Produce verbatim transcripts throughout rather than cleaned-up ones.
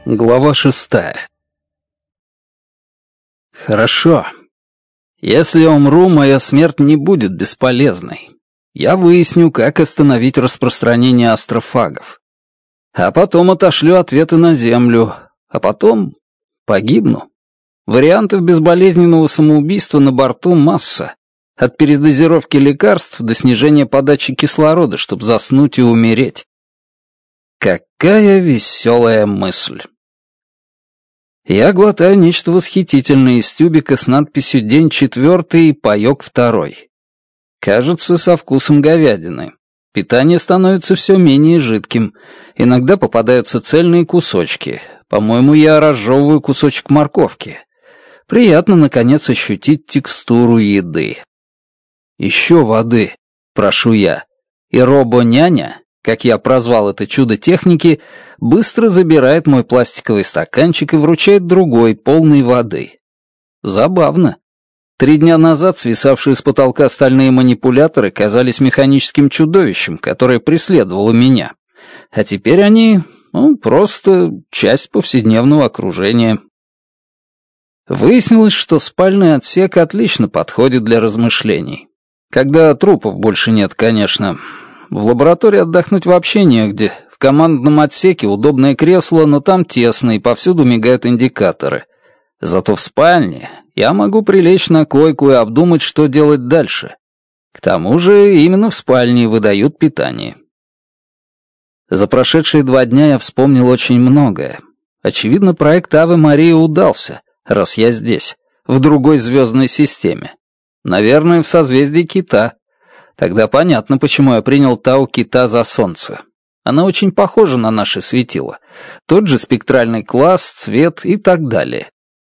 Глава шестая. Хорошо. Если я умру, моя смерть не будет бесполезной. Я выясню, как остановить распространение астрофагов. А потом отошлю ответы на Землю. А потом погибну. Вариантов безболезненного самоубийства на борту масса. От передозировки лекарств до снижения подачи кислорода, чтобы заснуть и умереть. Какая веселая мысль. Я глотаю нечто восхитительное из тюбика с надписью «День четвертый, паёк второй». Кажется, со вкусом говядины. Питание становится все менее жидким. Иногда попадаются цельные кусочки. По-моему, я разжевываю кусочек морковки. Приятно, наконец, ощутить текстуру еды. «Еще воды», — прошу я. И робо-няня, как я прозвал это чудо техники, быстро забирает мой пластиковый стаканчик и вручает другой, полный воды. Забавно. Три дня назад свисавшие с потолка стальные манипуляторы казались механическим чудовищем, которое преследовало меня. А теперь они, ну, просто часть повседневного окружения. Выяснилось, что спальный отсек отлично подходит для размышлений. Когда трупов больше нет, конечно. В лаборатории отдохнуть вообще негде. В командном отсеке удобное кресло, но там тесно и повсюду мигают индикаторы. Зато в спальне я могу прилечь на койку и обдумать, что делать дальше. К тому же именно в спальне выдают питание. За прошедшие два дня я вспомнил очень многое. Очевидно, проект Аве Мария удался, раз я здесь, в другой звездной системе. Наверное, в созвездии Кита. Тогда понятно, почему я принял Тау Кита за Солнце. Она очень похожа на наше светило. Тот же спектральный класс, цвет и так далее.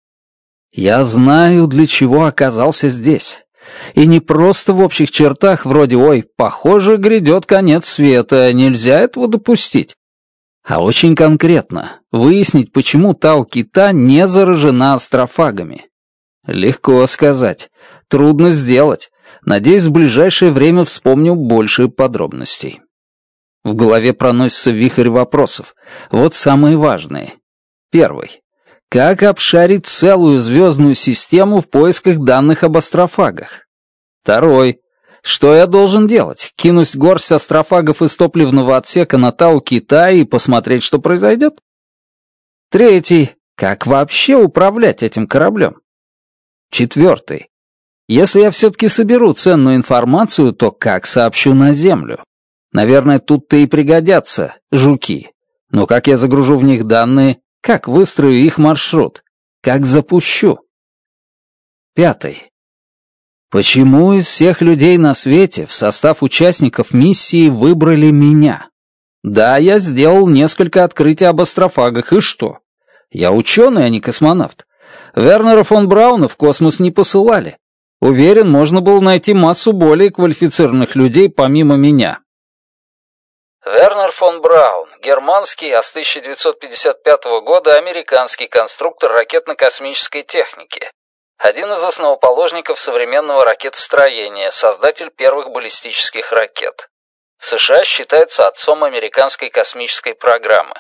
Я знаю, для чего оказался здесь. И не просто в общих чертах, вроде «Ой, похоже, грядет конец света, нельзя этого допустить». А очень конкретно выяснить, почему Тау Кита не заражена астрофагами. Легко сказать, трудно сделать. Надеюсь, в ближайшее время вспомню больше подробностей. В голове проносится вихрь вопросов. Вот самые важные. Первый. Как обшарить целую звездную систему в поисках данных об астрофагах? Второй. Что я должен делать? Кинуть горсть астрофагов из топливного отсека на Тау Кита и посмотреть, что произойдет? Третий. Как вообще управлять этим кораблем? Четвертый. Если я все-таки соберу ценную информацию, то как сообщу на Землю? Наверное, тут-то и пригодятся жуки. Но как я загружу в них данные? Как выстрою их маршрут? Как запущу? Пятый. Почему из всех людей на свете в состав участников миссии выбрали меня? Да, я сделал несколько открытий об астрофагах, и что? Я ученый, а не космонавт. Вернера фон Брауна в космос не посылали. Уверен, можно было найти массу более квалифицированных людей помимо меня. Вернер фон Браун, германский, а с тысяча девятьсот пятьдесят пятого года американский конструктор ракетно-космической техники. Один из основоположников современного ракетостроения, создатель первых баллистических ракет. В США считается отцом американской космической программы.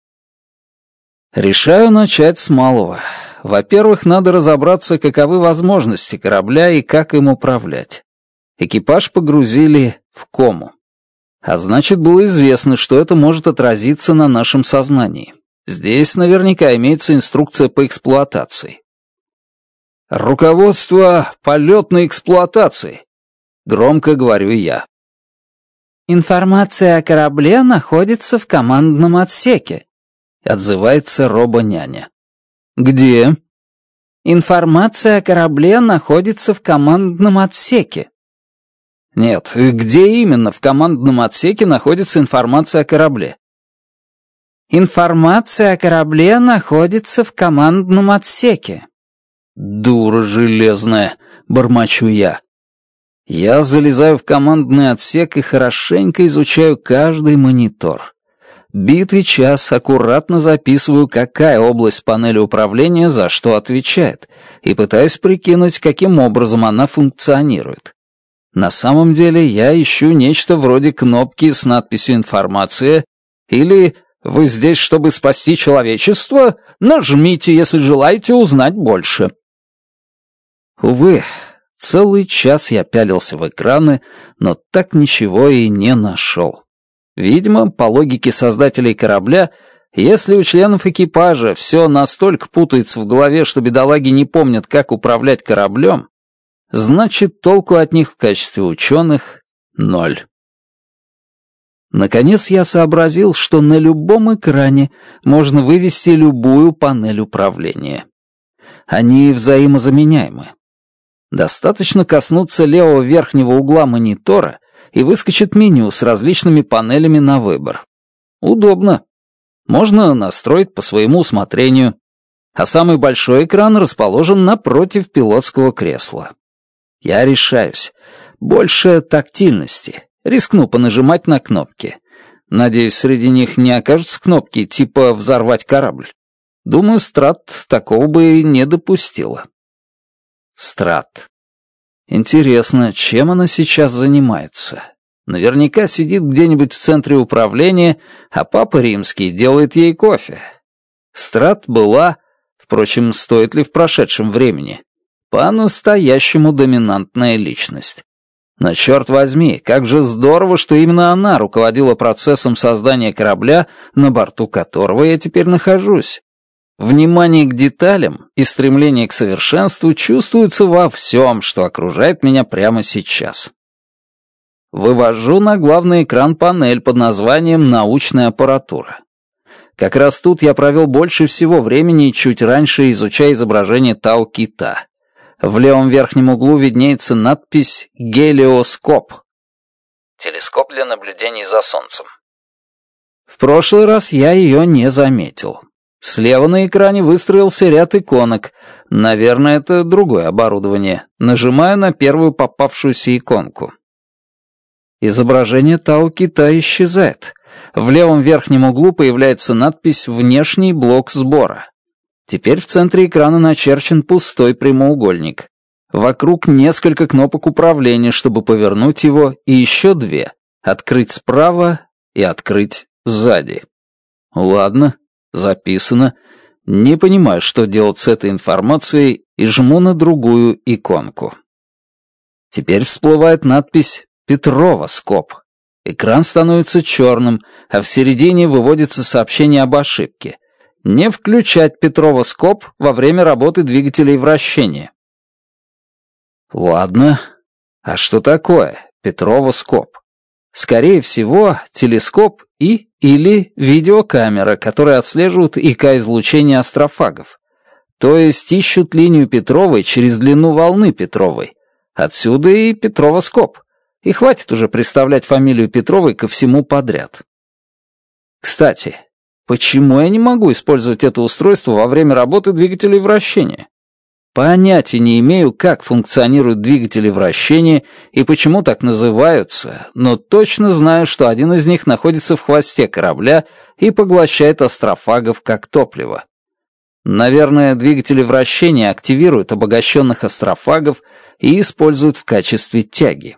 Решаю начать с малого. Во-первых, надо разобраться, каковы возможности корабля и как им управлять. Экипаж погрузили в кому. А значит, было известно, что это может отразиться на нашем сознании. Здесь наверняка имеется инструкция по эксплуатации. «Руководство полетной эксплуатации», — громко говорю я. «Информация о корабле находится в командном отсеке», — отзывается робо-няня. «Где?» «Информация о корабле находится в командном отсеке». «Нет, где именно в командном отсеке находится информация о корабле?» «Информация о корабле находится в командном отсеке». «Дура железная», — бормочу я. Я залезаю в командный отсек и хорошенько изучаю каждый монитор. Битый час аккуратно записываю, какая область панели управления за что отвечает, и пытаюсь прикинуть, каким образом она функционирует. На самом деле я ищу нечто вроде кнопки с надписью «Информация» или Вы здесь, чтобы спасти человечество? Нажмите, если желаете узнать больше». Увы, целый час я пялился в экраны, но так ничего и не нашел. Видимо, по логике создателей корабля, если у членов экипажа все настолько путается в голове, что бедолаги не помнят, как управлять кораблем, значит, толку от них в качестве ученых — ноль. Наконец я сообразил, что на любом экране можно вывести любую панель управления. Они взаимозаменяемы. Достаточно коснуться левого верхнего угла монитора, и выскочит меню с различными панелями на выбор. Удобно. Можно настроить по своему усмотрению. А самый большой экран расположен напротив пилотского кресла. Я решаюсь. Больше тактильности. Рискну понажимать на кнопки. Надеюсь, среди них не окажутся кнопки типа «взорвать корабль». Думаю, Страт такого бы не допустила. Страт. Интересно, чем она сейчас занимается? Наверняка сидит где-нибудь в центре управления, а Папа Римский делает ей кофе. Страт была, впрочем, стоит ли в прошедшем времени, по-настоящему доминантная личность. Но черт возьми, как же здорово, что именно она руководила процессом создания корабля, на борту которого я теперь нахожусь. Внимание к деталям и стремление к совершенству чувствуются во всем, что окружает меня прямо сейчас. Вывожу на главный экран панель под названием «Научная аппаратура». Как раз тут я провел больше всего времени и чуть раньше, изучая изображение Тау-кита. В левом верхнем углу виднеется надпись «Гелиоскоп». Телескоп для наблюдений за Солнцем. В прошлый раз я ее не заметил. Слева на экране выстроился ряд иконок. Наверное, это другое оборудование. Нажимаю на первую попавшуюся иконку. Изображение Тау-кита исчезает. В левом верхнем углу появляется надпись «Внешний блок сбора». Теперь в центре экрана начерчен пустой прямоугольник. Вокруг несколько кнопок управления, чтобы повернуть его, и еще две — открыть справа и открыть сзади. Ладно. Записано. Не понимаю, что делать с этой информацией, и жму на другую иконку. Теперь всплывает надпись «Петрова-скоп». Экран становится черным, а в середине выводится сообщение об ошибке. Не включать Петрова-скоп во время работы двигателей вращения. Ладно. А что такое Петрова-скоп? Скорее всего, телескоп и или видеокамера, которые отслеживают ИК-излучение астрофагов. То есть ищут линию Петровой через длину волны Петровой. Отсюда и Петрова-скоп. И хватит уже представлять фамилию Петровой ко всему подряд. Кстати, почему я не могу использовать это устройство во время работы двигателей вращения? Понятия не имею, как функционируют двигатели вращения и почему так называются, но точно знаю, что один из них находится в хвосте корабля и поглощает астрофагов как топливо. Наверное, двигатели вращения активируют обогащенных астрофагов и используют в качестве тяги.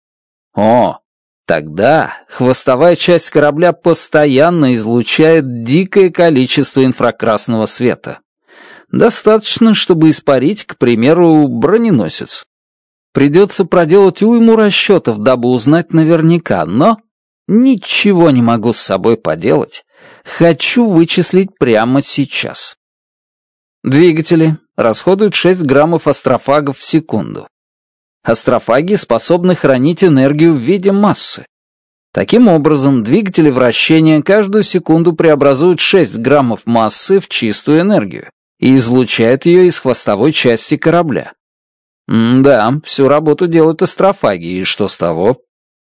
О, тогда хвостовая часть корабля постоянно излучает дикое количество инфракрасного света. Достаточно, чтобы испарить, к примеру, броненосец. Придется проделать уйму расчетов, дабы узнать наверняка, но ничего не могу с собой поделать. Хочу вычислить прямо сейчас. Двигатели расходуют шесть граммов астрофагов в секунду. Астрофаги способны хранить энергию в виде массы. Таким образом, двигатели вращения каждую секунду преобразуют шесть граммов массы в чистую энергию и излучают ее из хвостовой части корабля. М-да, всю работу делают астрофаги, и что с того?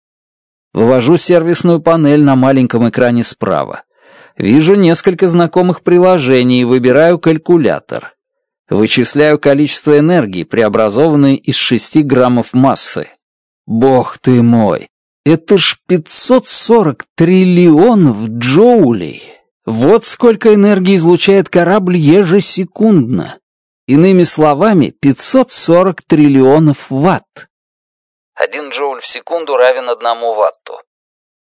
Вывожу сервисную панель на маленьком экране справа. Вижу несколько знакомых приложений и выбираю калькулятор. Вычисляю количество энергии, преобразованной из шести граммов массы. Бог ты мой! Это ж пятьсот сорок триллионов джоулей! Вот сколько энергии излучает корабль ежесекундно. Иными словами, пятьсот сорок триллионов ватт. Один джоуль в секунду равен одному ватту.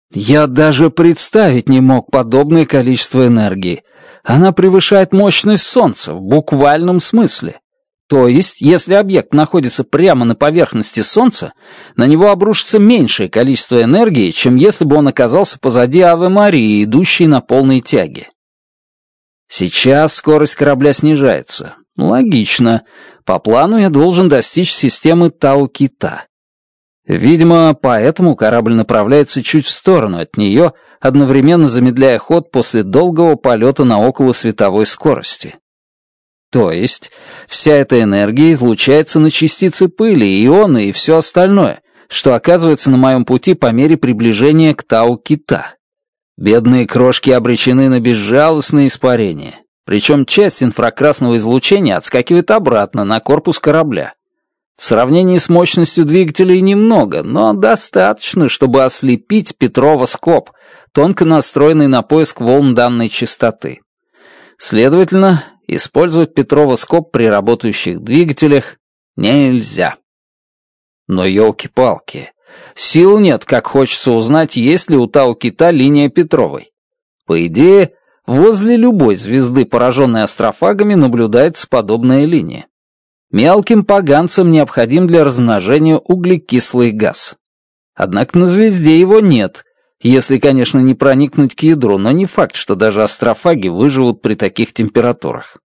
Я даже представить не мог подобное количество энергии. Она превышает мощность Солнца в буквальном смысле. То есть, если объект находится прямо на поверхности Солнца, на него обрушится меньшее количество энергии, чем если бы он оказался позади Аве Марии, идущей на полной тяге. Сейчас скорость корабля снижается. Логично. По плану я должен достичь системы Тау-Кита. Видимо, поэтому корабль направляется чуть в сторону от нее, одновременно замедляя ход после долгого полета на околосветовой скорости. То есть, вся эта энергия излучается на частицы пыли, ионы и все остальное, что оказывается на моем пути по мере приближения к Тау-Кита. Бедные крошки обречены на безжалостное испарение, причем часть инфракрасного излучения отскакивает обратно на корпус корабля. В сравнении с мощностью двигателей немного, но достаточно, чтобы ослепить Петрова-скоп, тонко настроенный на поиск волн данной частоты. Следовательно, использовать Петрова-скоп при работающих двигателях нельзя. Но елки-палки, сил нет, как хочется узнать, есть ли у Тау-Кита линия Петровой. По идее, возле любой звезды, пораженной астрофагами, наблюдается подобная линия. Мелким поганцам необходим для размножения углекислый газ. Однако на звезде его нет, если, конечно, не проникнуть к ядру, но не факт, что даже астрофаги выживут при таких температурах.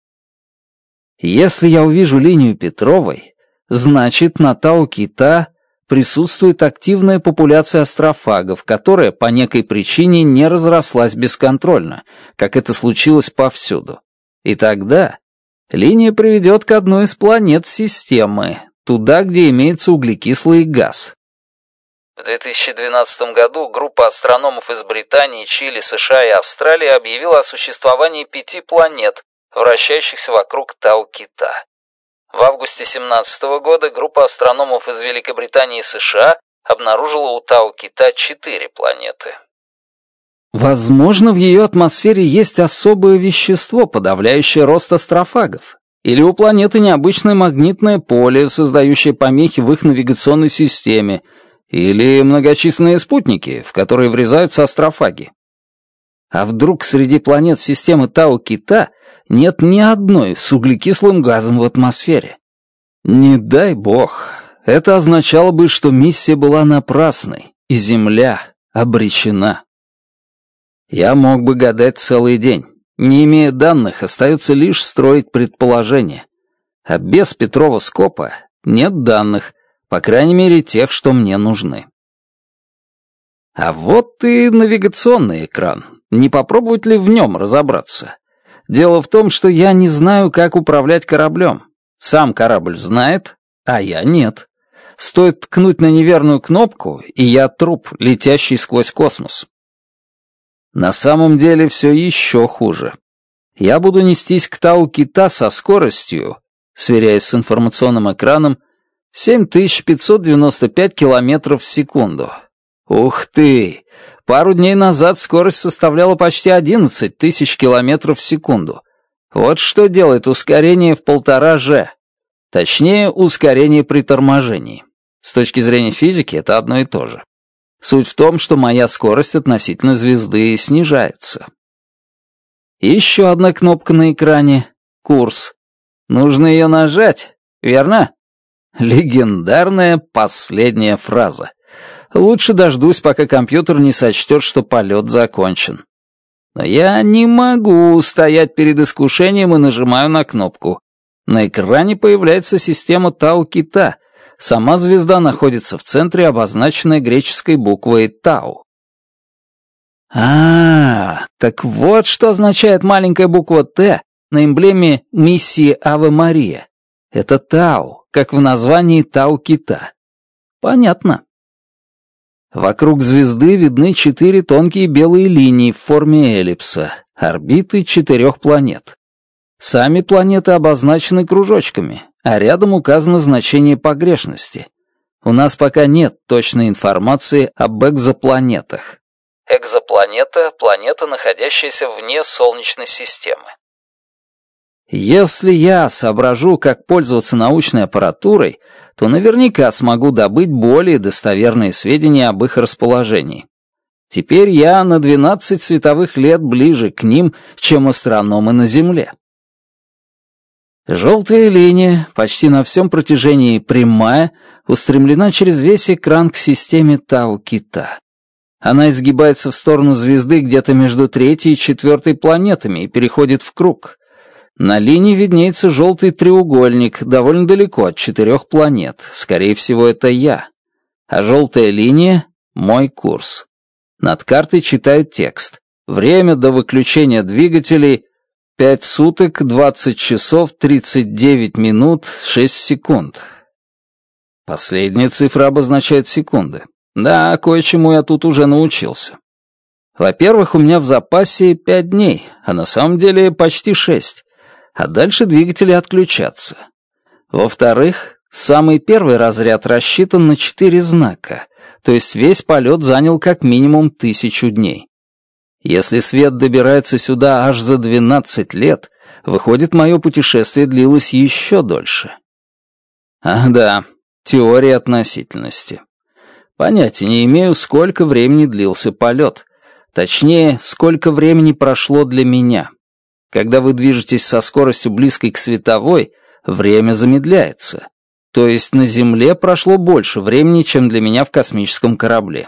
Если я увижу линию Петровой, значит, на Тау-Кита присутствует активная популяция астрофагов, которая по некой причине не разрослась бесконтрольно, как это случилось повсюду. И тогда линия приведет к одной из планет системы, туда, где имеется углекислый газ. В две тысячи двенадцатом году группа астрономов из Британии, Чили, США и Австралии объявила о существовании пяти планет, вращающихся вокруг Тау-Кита. В августе две тысячи семнадцатого года группа астрономов из Великобритании и США обнаружила у Тау-Кита четыре планеты. Возможно, в ее атмосфере есть особое вещество, подавляющее рост астрофагов. Или у планеты необычное магнитное поле, создающее помехи в их навигационной системе. Или многочисленные спутники, в которые врезаются астрофаги. А вдруг среди планет системы Тау-Кита нет ни одной с углекислым газом в атмосфере? Не дай бог. Это означало бы, что миссия была напрасной, и Земля обречена. Я мог бы гадать целый день. Не имея данных, остается лишь строить предположения. А без Петрова-скопа нет данных, по крайней мере, тех, что мне нужны. А вот и навигационный экран. Не попробовать ли в нем разобраться? Дело в том, что я не знаю, как управлять кораблем. Сам корабль знает, а я нет. Стоит ткнуть на неверную кнопку, и я труп, летящий сквозь космос. На самом деле все еще хуже. Я буду нестись к Тау-Кита со скоростью, сверяясь с информационным экраном, семь тысяч пятьсот девяносто пять километров в секунду. Ух ты! Пару дней назад скорость составляла почти одиннадцать тысяч километров в секунду. Вот что делает ускорение в полтора же. Точнее, ускорение при торможении. С точки зрения физики это одно и то же. Суть в том, что моя скорость относительно звезды снижается. Еще одна кнопка на экране — курс. Нужно ее нажать, верно? Легендарная последняя фраза. Лучше дождусь, пока компьютер не сочтет, что полет закончен. Но я не могу стоять перед искушением и нажимаю на кнопку. На экране появляется система Тау-Кита. Сама звезда находится в центре, обозначенной греческой буквой Тау. А, так вот что означает маленькая буква Т на эмблеме миссии Аве Мария. Это Тау, как в названии Тау-Кита. Понятно. Вокруг звезды видны четыре тонкие белые линии в форме эллипса, орбиты четырех планет. Сами планеты обозначены кружочками, а рядом указано значение погрешности. У нас пока нет точной информации об экзопланетах. Экзопланета — планета, находящаяся вне Солнечной системы. Если я соображу, как пользоваться научной аппаратурой, то наверняка смогу добыть более достоверные сведения об их расположении. Теперь я на двенадцать световых лет ближе к ним, чем астрономы на Земле. Желтая линия, почти на всем протяжении прямая, устремлена через весь экран к системе Тау-Кита. Она изгибается в сторону звезды где-то между третьей и четвертой планетами и переходит в круг. На линии виднеется желтый треугольник, довольно далеко от четырех планет. Скорее всего, это я. А желтая линия — мой курс. Над картой читают текст. Время до выключения двигателей — пять суток, двадцать часов, тридцать девять минут, шесть секунд. Последняя цифра обозначает секунды. Да, кое-чему я тут уже научился. Во-первых, у меня в запасе пять дней, а на самом деле почти шесть. А дальше двигатели отключатся. Во-вторых, самый первый разряд рассчитан на четыре знака, то есть весь полет занял как минимум тысячу дней. Если свет добирается сюда аж за двенадцать лет, выходит, мое путешествие длилось еще дольше. Ах да, теория относительности. Понятия не имею, сколько времени длился полет. Точнее, сколько времени прошло для меня. Когда вы движетесь со скоростью близкой к световой, время замедляется. То есть на Земле прошло больше времени, чем для меня в космическом корабле.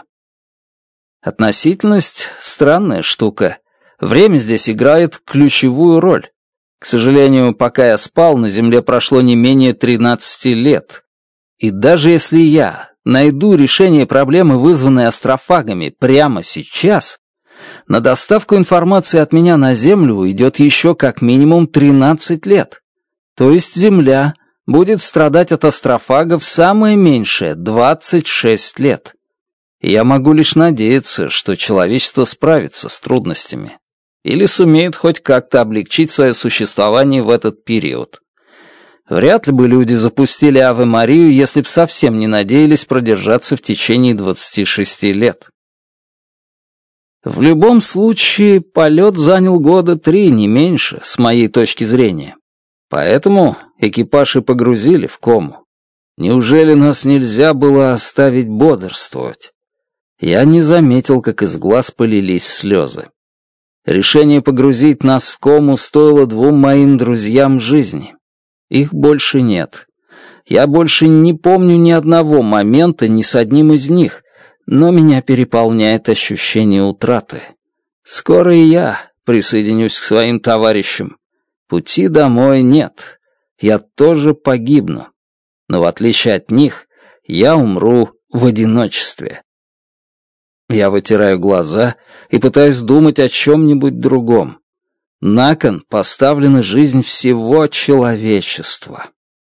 Относительность — странная штука. Время здесь играет ключевую роль. К сожалению, пока я спал, на Земле прошло не менее тринадцати лет. И даже если я найду решение проблемы, вызванной астрофагами, прямо сейчас, на доставку информации от меня на Землю уйдет еще как минимум тринадцать лет. То есть Земля будет страдать от астрофагов самое меньшее — двадцать шесть лет. И я могу лишь надеяться, что человечество справится с трудностями или сумеет хоть как-то облегчить свое существование в этот период. Вряд ли бы люди запустили Аве Марию, если б совсем не надеялись продержаться в течение двадцати шести лет. В любом случае, полет занял года три, не меньше, с моей точки зрения. Поэтому экипаж и погрузили в кому. Неужели нас нельзя было оставить бодрствовать? Я не заметил, как из глаз полились слезы. Решение погрузить нас в кому стоило двум моим друзьям жизни. Их больше нет. Я больше не помню ни одного момента ни с одним из них, но меня переполняет ощущение утраты. Скоро и я присоединюсь к своим товарищам. Пути домой нет. Я тоже погибну. Но в отличие от них, я умру в одиночестве. Я вытираю глаза и пытаюсь думать о чем-нибудь другом. На кон поставлена жизнь всего человечества.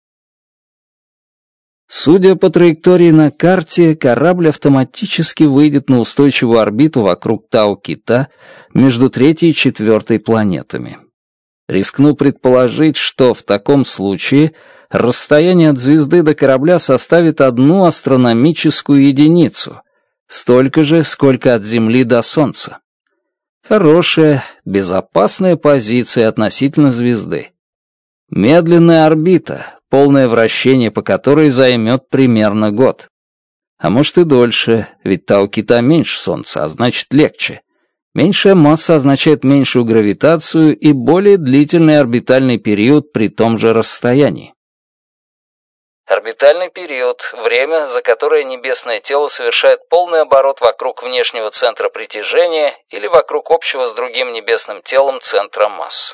Судя по траектории на карте, корабль автоматически выйдет на устойчивую орбиту вокруг Тау-Кита между третьей и четвертой планетами. Рискну предположить, что в таком случае расстояние от звезды до корабля составит одну астрономическую единицу, столько же, сколько от Земли до Солнца. Хорошая, безопасная позиция относительно звезды. Медленная орбита, полное вращение по которой займет примерно год. А может и дольше, ведь Тау-Кита меньше Солнца, а значит легче. Меньшая масса означает меньшую гравитацию и более длительный орбитальный период при том же расстоянии. Орбитальный период — время, за которое небесное тело совершает полный оборот вокруг внешнего центра притяжения или вокруг общего с другим небесным телом центра масс.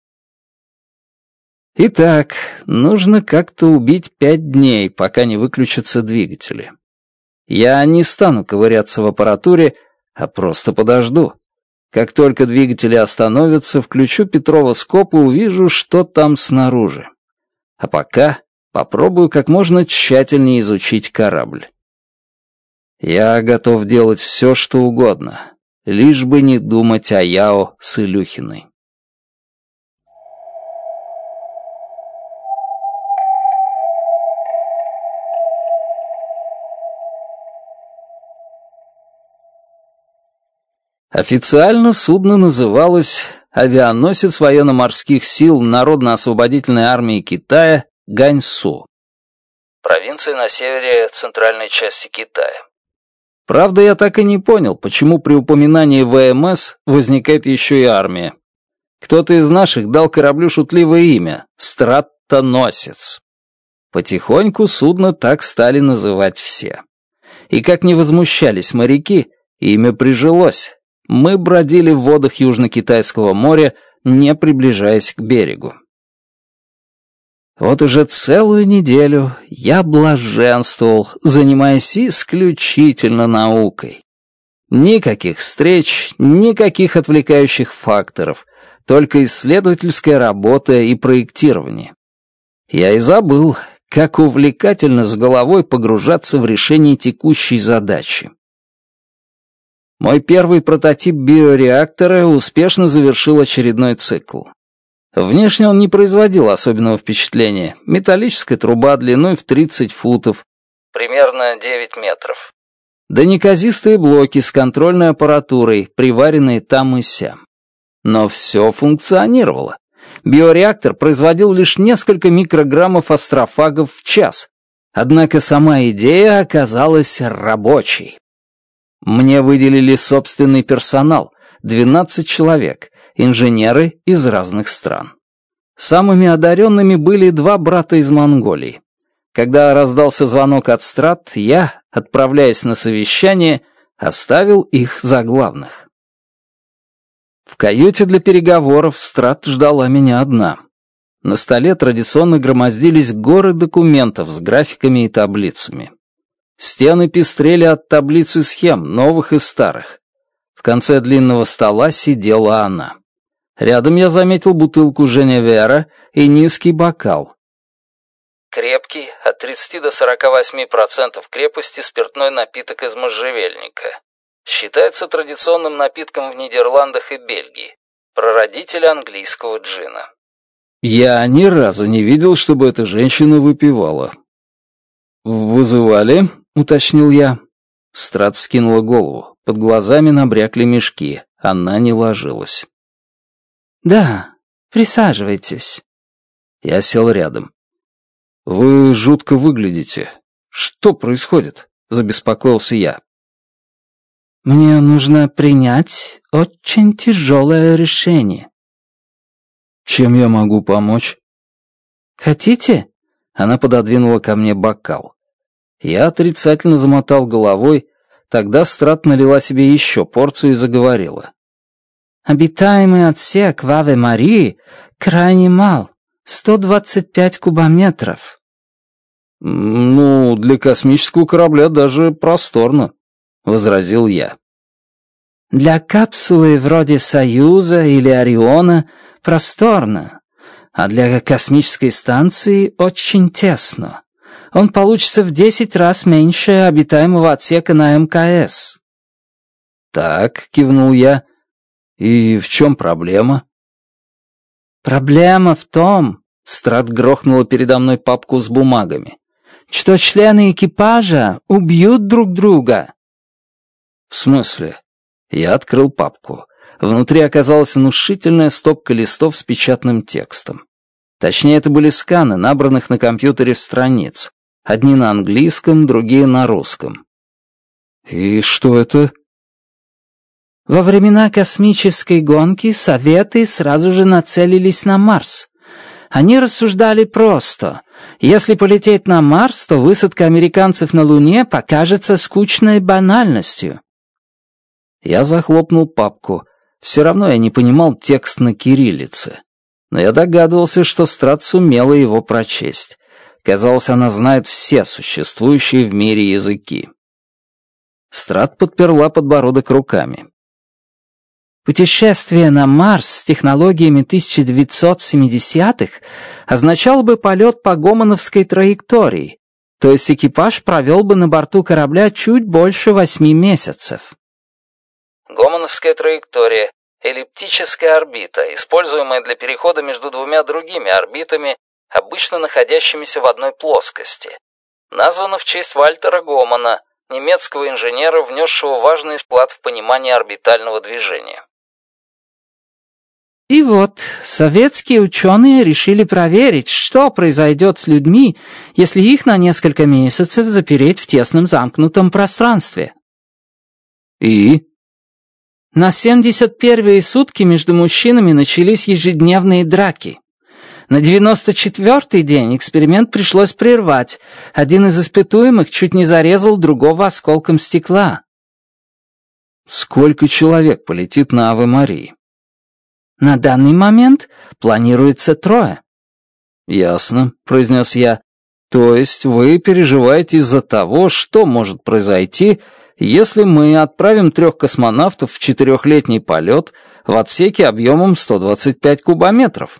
Итак, нужно как-то убить пять дней, пока не выключатся двигатели. Я не стану ковыряться в аппаратуре, а просто подожду. Как только двигатели остановятся, включу петровоскоп и увижу, что там снаружи. А пока попробую как можно тщательнее изучить корабль. Я готов делать все, что угодно, лишь бы не думать о Яо с Илюхиной. Официально судно называлось «Авианосец военно-морских сил Народно-освободительной армии Китая Ганьсу». Провинция на севере центральной части Китая. Правда, я так и не понял, почему при упоминании ВМС возникает еще и армия. Кто-то из наших дал кораблю шутливое имя — «Страттоносец». Потихоньку судно так стали называть все. И как не возмущались моряки, имя прижилось. Мы бродили в водах Южно-Китайского моря, не приближаясь к берегу. Вот уже целую неделю я блаженствовал, занимаясь исключительно наукой. Никаких встреч, никаких отвлекающих факторов, только исследовательская работа и проектирование. Я и забыл, как увлекательно с головой погружаться в решение текущей задачи. Мой первый прототип биореактора успешно завершил очередной цикл. Внешне он не производил особенного впечатления. Металлическая труба длиной в тридцать футов, примерно девять метров. Да неказистые блоки с контрольной аппаратурой, приваренные там и сям. Но все функционировало. Биореактор производил лишь несколько микрограммов астрофагов в час. Однако сама идея оказалась рабочей. Мне выделили собственный персонал, двенадцать человек, инженеры из разных стран. Самыми одаренными были два брата из Монголии. Когда раздался звонок от Страт, я, отправляясь на совещание, оставил их за главных. В каюте для переговоров Страт ждала меня одна. На столе традиционно громоздились горы документов с графиками и таблицами. Стены пестрели от таблиц и схем, новых и старых. В конце длинного стола сидела она. Рядом я заметил бутылку Женевера и низкий бокал. Крепкий, от тридцати до сорока восьми процентов крепости спиртной напиток из можжевельника. Считается традиционным напитком в Нидерландах и Бельгии. Прародитель английского джина. Я ни разу не видел, чтобы эта женщина выпивала. «Вызывали?» — уточнил я. Страт скинула голову. Под глазами набрякли мешки. Она не ложилась. «Да, присаживайтесь». Я сел рядом. «Вы жутко выглядите. Что происходит?» — забеспокоился я. «Мне нужно принять очень тяжелое решение». «Чем я могу помочь?» «Хотите?» — она пододвинула ко мне бокал. Я отрицательно замотал головой, тогда Страт налила себе еще порцию и заговорила. «Обитаемый отсек в Аве-Марии крайне мал, сто двадцать пять кубометров». «Ну, для космического корабля даже просторно», — возразил я. «Для капсулы вроде «Союза» или «Ориона» просторно, а для космической станции очень тесно. Он получится в десять раз меньше обитаемого отсека на эм ка эс». «Так», — кивнул я, — «и в чем проблема?» «Проблема в том», — Страт грохнула передо мной папку с бумагами, «что члены экипажа убьют друг друга». «В смысле?» Я открыл папку. Внутри оказалась внушительная стопка листов с печатным текстом. Точнее, это были сканы, набранных на компьютере страниц. Одни на английском, другие на русском. «И что это?» Во времена космической гонки Советы сразу же нацелились на Марс. Они рассуждали просто. Если полететь на Марс, то высадка американцев на Луне покажется скучной банальностью. Я захлопнул папку. Все равно я не понимал текст на кириллице. Но я догадывался, что Страт сумела его прочесть. Казалось, она знает все существующие в мире языки. Страт подперла подбородок руками. Путешествие на Марс с технологиями тысяча девятьсот семидесятых означало бы полет по Гомоновской траектории, то есть экипаж провел бы на борту корабля чуть больше восьми месяцев. Гомоновская траектория — эллиптическая орбита, используемая для перехода между двумя другими орбитами, обычно находящимися в одной плоскости. Названа в честь Вальтера Гомона, немецкого инженера, внесшего важный вклад в понимание орбитального движения. И вот, советские ученые решили проверить, что произойдет с людьми, если их на несколько месяцев запереть в тесном замкнутом пространстве. И? На семьдесят первые сутки между мужчинами начались ежедневные драки. На девяносто четвёртый день эксперимент пришлось прервать. Один из испытуемых чуть не зарезал другого осколком стекла. Сколько человек полетит на Аве Марии? На данный момент планируется трое. Ясно, произнес я. То есть вы переживаете из-за того, что может произойти, если мы отправим трех космонавтов в четырехлетний полет в отсеке объемом сто двадцать пять кубометров?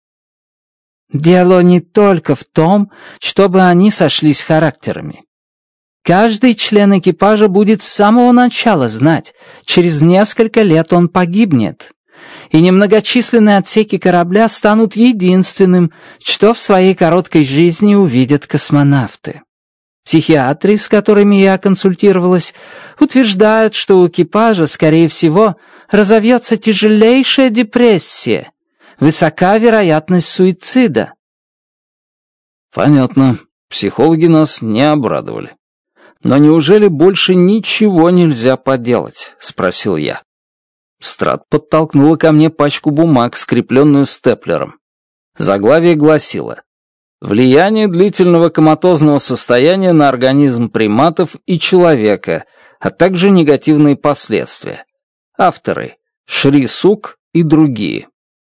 Дело не только в том, чтобы они сошлись характерами. Каждый член экипажа будет с самого начала знать, через несколько лет он погибнет. И немногочисленные отсеки корабля станут единственным, что в своей короткой жизни увидят космонавты. Психиатры, с которыми я консультировалась, утверждают, что у экипажа, скорее всего, разовьется тяжелейшая депрессия, высока вероятность суицида. Понятно. Психологи нас не обрадовали. Но неужели больше ничего нельзя поделать? Спросил я. Страт подтолкнула ко мне пачку бумаг, скрепленную степлером. Заглавие гласило: «Влияние длительного коматозного состояния на организм приматов и человека, а также негативные последствия. Авторы: Шри Сук и другие».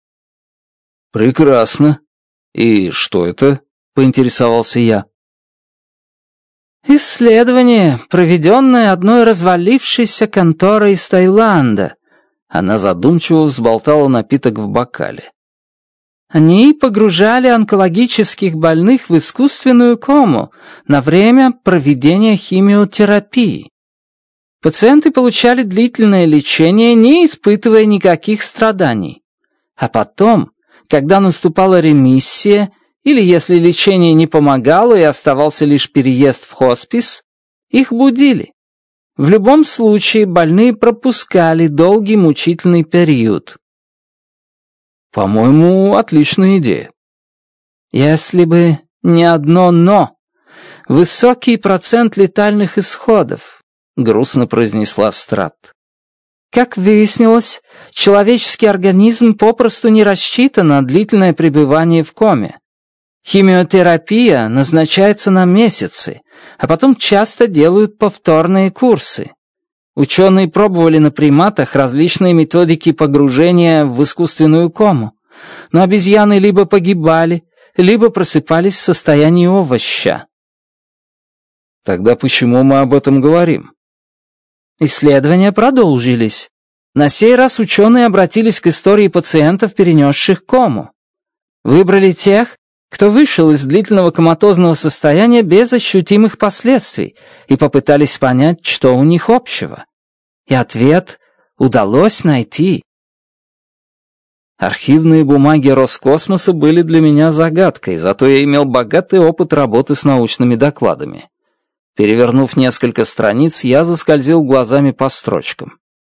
«Прекрасно. И что это?» — поинтересовался я. «Исследование, проведенное одной развалившейся конторой из Таиланда». Она задумчиво взболтала напиток в бокале. Они погружали онкологических больных в искусственную кому на время проведения химиотерапии. Пациенты получали длительное лечение, не испытывая никаких страданий. А потом, когда наступала ремиссия, или если лечение не помогало и оставался лишь переезд в хоспис, их будили. В любом случае больные пропускали долгий мучительный период. По-моему, отличная идея. Если бы не одно «но». Высокий процент летальных исходов, грустно произнесла Страт. Как выяснилось, человеческий организм попросту не рассчитан на длительное пребывание в коме. Химиотерапия назначается на месяцы, а потом часто делают повторные курсы. Ученые пробовали на приматах различные методики погружения в искусственную кому, но обезьяны либо погибали, либо просыпались в состоянии овоща. Тогда почему мы об этом говорим? Исследования продолжились. На сей раз ученые обратились к истории пациентов, перенесших кому. Выбрали тех, кто вышел из длительного коматозного состояния без ощутимых последствий, и попытались понять, что у них общего. И ответ удалось найти. Архивные бумаги Роскосмоса были для меня загадкой, зато я имел богатый опыт работы с научными докладами. Перевернув несколько страниц, я заскользил глазами по строчкам.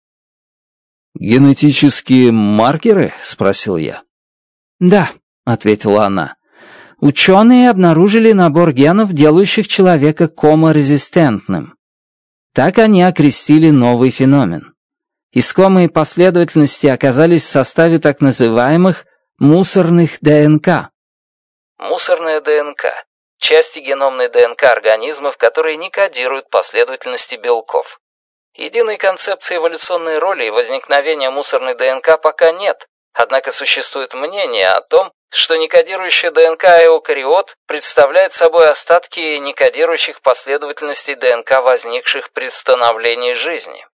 «Генетические маркеры?» — спросил я. «Да», — ответила она. Ученые обнаружили набор генов, делающих человека коморезистентным. Так они окрестили новый феномен. Искомые последовательности оказались в составе так называемых мусорных ДНК. Мусорная ДНК – части геномной ДНК организмов, которые не кодируют последовательности белков. Единой концепции эволюционной роли и возникновения мусорной ДНК пока нет, однако существует мнение о том, что некодирующая ДНК эукариот представляет собой остатки некодирующих последовательностей ДНК, возникших при становлении жизни.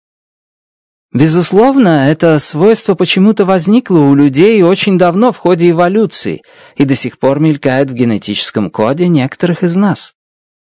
Безусловно, это свойство почему-то возникло у людей очень давно в ходе эволюции и до сих пор мелькает в генетическом коде некоторых из нас.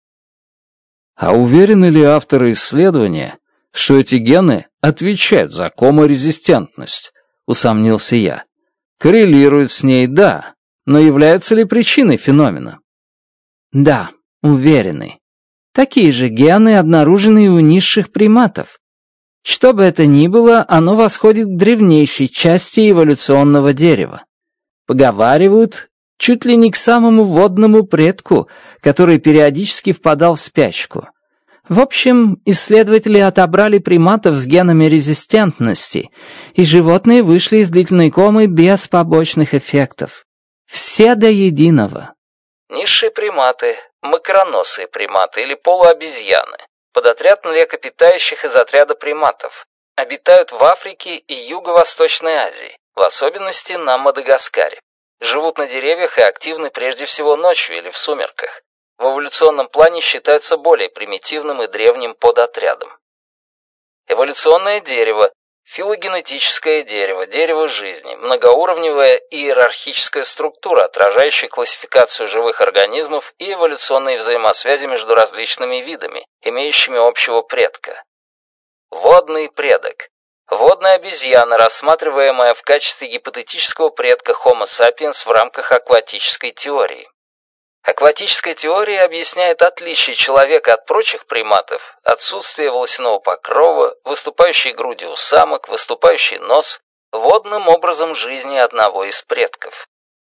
А уверены ли авторы исследования, что эти гены отвечают за коморезистентность? Усомнился я. Коррелируют с ней, да, но являются ли причиной феномена? Да, уверены. Такие же гены обнаружены и у низших приматов. Что бы это ни было, оно восходит к древнейшей части эволюционного дерева. Поговаривают, чуть ли не к самому водному предку, который периодически впадал в спячку. В общем, исследователи отобрали приматов с генами резистентности, и животные вышли из длительной комы без побочных эффектов. Все до единого. Низшие приматы, макроносые приматы или полуобезьяны, подотряд млекопитающих из отряда приматов, обитают в Африке и Юго-Восточной Азии, в особенности на Мадагаскаре. Живут на деревьях и активны прежде всего ночью или в сумерках. В эволюционном плане считаются более примитивным и древним подотрядом. Эволюционное дерево, филогенетическое дерево, дерево жизни, многоуровневая иерархическая структура, отражающая классификацию живых организмов и эволюционные взаимосвязи между различными видами, имеющими общего предка. Водный предок. Водная обезьяна, рассматриваемая в качестве гипотетического предка Homo sapiens в рамках акватической теории. Акватическая теория объясняет отличие человека от прочих приматов, отсутствие волосяного покрова, выступающей груди у самок, выступающий нос, водным образом жизни одного из предков.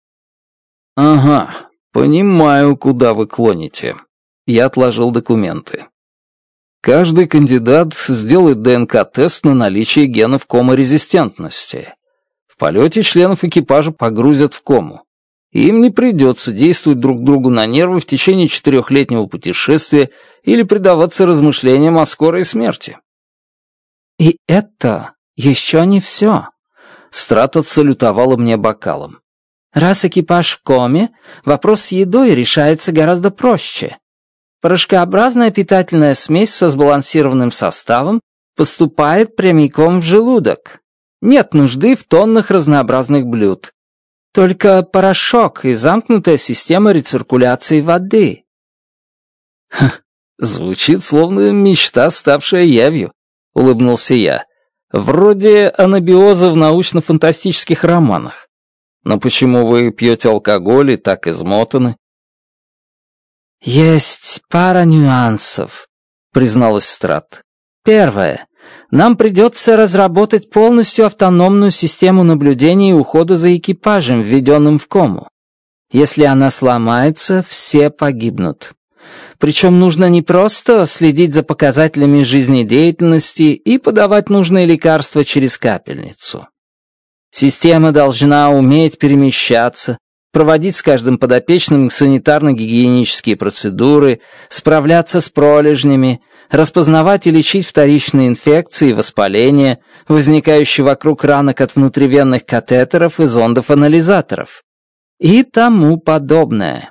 «Ага, понимаю, куда вы клоните». Я отложил документы. Каждый кандидат сделает ДНК-тест на наличие генов коморезистентности. В полете членов экипажа погрузят в кому. Им не придется действовать друг другу на нервы в течение четырехлетнего путешествия или предаваться размышлениям о скорой смерти. «И это еще не все», — Страт отсалютовала мне бокалом. «Раз экипаж в коме, вопрос с едой решается гораздо проще. Порошкообразная питательная смесь со сбалансированным составом поступает прямиком в желудок. Нет нужды в тоннах разнообразных блюд. Только порошок и замкнутая система рециркуляции воды». «Ха, звучит словно мечта, ставшая явью», — улыбнулся я. «Вроде анабиоза в научно-фантастических романах. Но почему вы пьете алкоголь и так измотаны?» «Есть пара нюансов», — призналась Страт. «Первое. Нам придется разработать полностью автономную систему наблюдения и ухода за экипажем, введенным в кому. Если она сломается, все погибнут. Причем нужно не просто следить за показателями жизнедеятельности и подавать нужные лекарства через капельницу. Система должна уметь перемещаться, проводить с каждым подопечным санитарно-гигиенические процедуры, справляться с пролежнями, распознавать и лечить вторичные инфекции и воспаления, возникающие вокруг ранок от внутривенных катетеров и зондов-анализаторов. И тому подобное.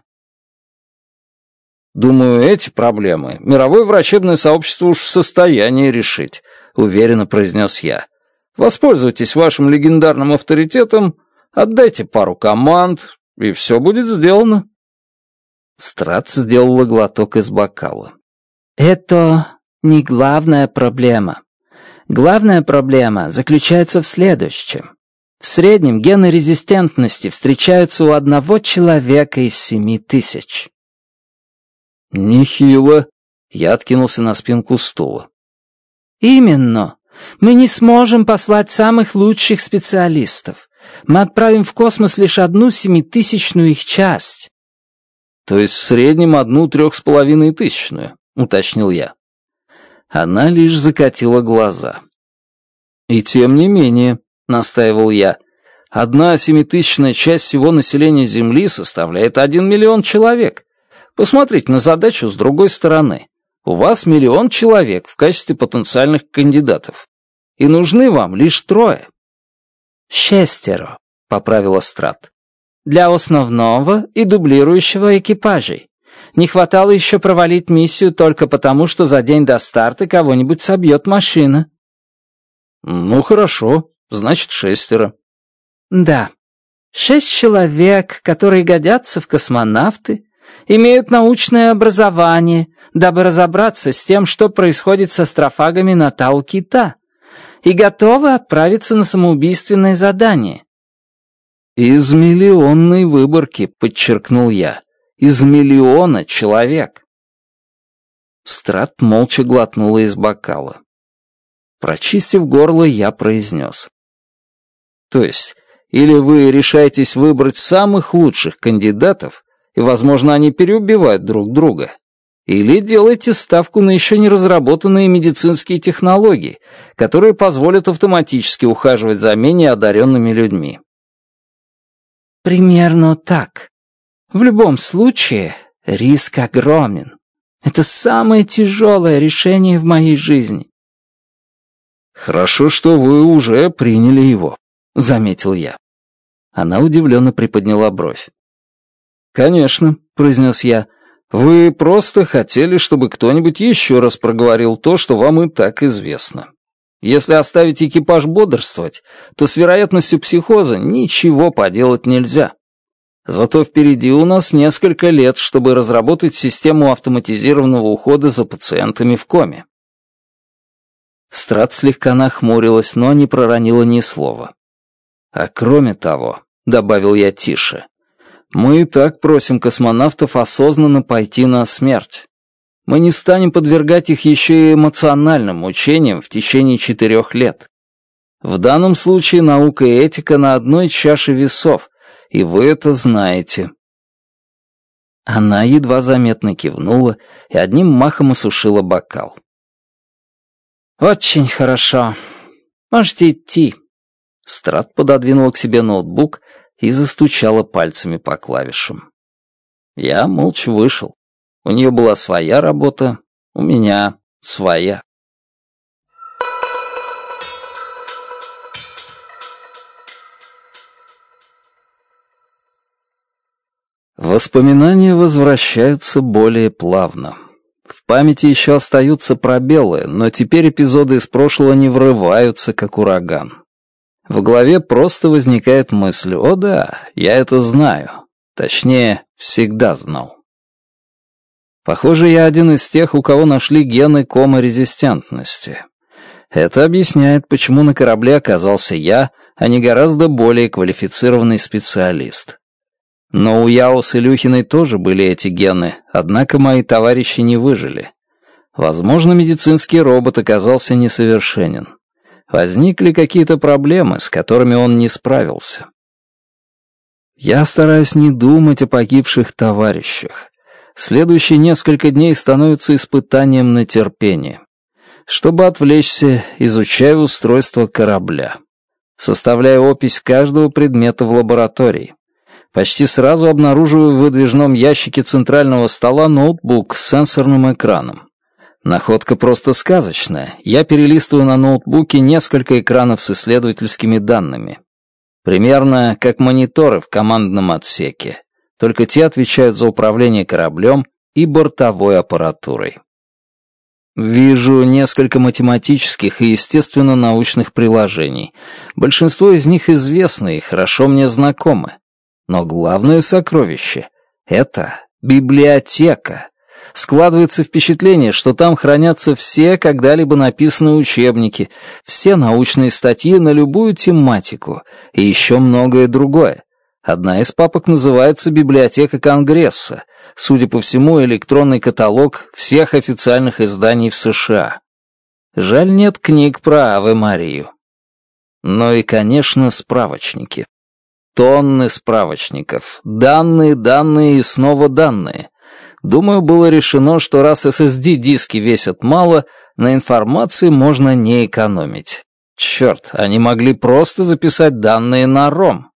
«Думаю, эти проблемы мировое врачебное сообщество уж в состоянии решить», — уверенно произнес я. «Воспользуйтесь вашим легендарным авторитетом, отдайте пару команд, и все будет сделано». Страт сделала глоток из бокала. «Это не главная проблема. Главная проблема заключается в следующем. В среднем гены резистентности встречаются у одного человека из семи тысяч». «Нехило», — я откинулся на спинку стула. «Именно. Мы не сможем послать самых лучших специалистов. Мы отправим в космос лишь одну семитысячную их часть». «То есть в среднем одну трех с половиной тысячную», — уточнил я. Она лишь закатила глаза. «И тем не менее», — настаивал я, — «одна семитысячная часть всего населения Земли составляет один миллион человек. Посмотрите на задачу с другой стороны. У вас миллион человек в качестве потенциальных кандидатов. И нужны вам лишь трое». «Шестеро», — поправила Страт. «Для основного и дублирующего экипажей. Не хватало еще провалить миссию только потому, что за день до старта кого-нибудь собьет машина». «Ну хорошо, значит шестеро». «Да, шесть человек, которые годятся в космонавты, имеют научное образование, дабы разобраться с тем, что происходит с астрофагами на Тау-Кита, и готовы отправиться на самоубийственное задание». «Из миллионной выборки», — подчеркнул я. «Из миллиона человек». Страт молча глотнула из бокала. Прочистив горло, я произнес. «То есть, или вы решаетесь выбрать самых лучших кандидатов, и, возможно, они переубивают друг друга, Или делайте ставку на еще не разработанные медицинские технологии, которые позволят автоматически ухаживать за менее одаренными людьми. Примерно так. В любом случае, риск огромен. Это самое тяжелое решение в моей жизни. Хорошо, что вы уже приняли его, заметил я. Она удивленно приподняла бровь. «Конечно», — произнес я, — «вы просто хотели, чтобы кто-нибудь еще раз проговорил то, что вам и так известно. Если оставить экипаж бодрствовать, то с вероятностью психоза ничего поделать нельзя. Зато впереди у нас несколько лет, чтобы разработать систему автоматизированного ухода за пациентами в коме». Страт слегка нахмурилась, но не проронила ни слова. «А кроме того», — добавил я тише, — «мы и так просим космонавтов осознанно пойти на смерть. Мы не станем подвергать их еще и эмоциональным мучениям в течение четырех лет. В данном случае наука и этика на одной чаше весов, и вы это знаете». Она едва заметно кивнула и одним махом осушила бокал. «Очень хорошо. Можете идти». Страт пододвинула к себе ноутбук и застучала пальцами по клавишам. Я молча вышел. У нее была своя работа, у меня своя. Воспоминания возвращаются более плавно. В памяти еще остаются пробелы, но теперь эпизоды из прошлого не врываются, как ураган. В голове просто возникает мысль: «О да, я это знаю». Точнее, всегда знал. Похоже, я один из тех, у кого нашли гены коморезистентности. Это объясняет, почему на корабле оказался я, а не гораздо более квалифицированный специалист. Но у Яо с Илюхиной тоже были эти гены, однако мои товарищи не выжили. Возможно, медицинский робот оказался несовершенен. Возникли какие-то проблемы, с которыми он не справился. Я стараюсь не думать о погибших товарищах. Следующие несколько дней становятся испытанием на терпение. Чтобы отвлечься, изучаю устройство корабля. Составляю опись каждого предмета в лаборатории. Почти сразу обнаруживаю в выдвижном ящике центрального стола ноутбук с сенсорным экраном. Находка просто сказочная. Я перелистываю на ноутбуке несколько экранов с исследовательскими данными. Примерно как мониторы в командном отсеке. Только те отвечают за управление кораблем и бортовой аппаратурой. Вижу несколько математических и естественно-научных приложений. Большинство из них известны и хорошо мне знакомы. Но главное сокровище — это библиотека. Складывается впечатление, что там хранятся все когда-либо написанные учебники, все научные статьи на любую тематику и еще многое другое. Одна из папок называется «Библиотека Конгресса», судя по всему, электронный каталог всех официальных изданий в США. Жаль, нет книг про Аве Марию. Ну и, конечно, справочники. Тонны справочников. Данные, данные и снова данные. Думаю, было решено, что раз эс эс ди-диски весят мало, на информации можно не экономить. Черт, они могли просто записать данные на ром.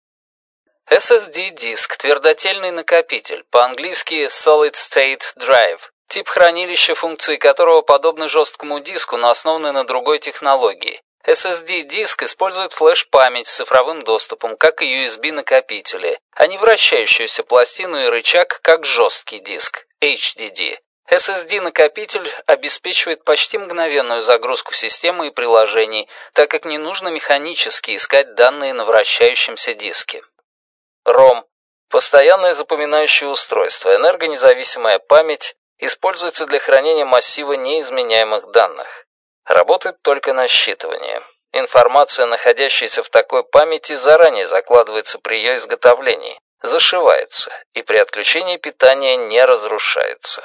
эс эс ди-диск — твердотельный накопитель, по-английски Solid State Drive, тип хранилища, функции которого подобны жесткому диску, но основаны на другой технологии. эс эс ди-диск использует флеш-память с цифровым доступом, как и ю эс би-накопители, а не вращающуюся пластину и рычаг, как жесткий диск, эйч ди ди. эс эс ди-накопитель обеспечивает почти мгновенную загрузку системы и приложений, так как не нужно механически искать данные на вращающемся диске. ром – постоянное запоминающее устройство, энергонезависимая память, используется для хранения массива неизменяемых данных. Работает только на считывание. Информация, находящаяся в такой памяти, заранее закладывается при ее изготовлении, зашивается и при отключении питания не разрушается.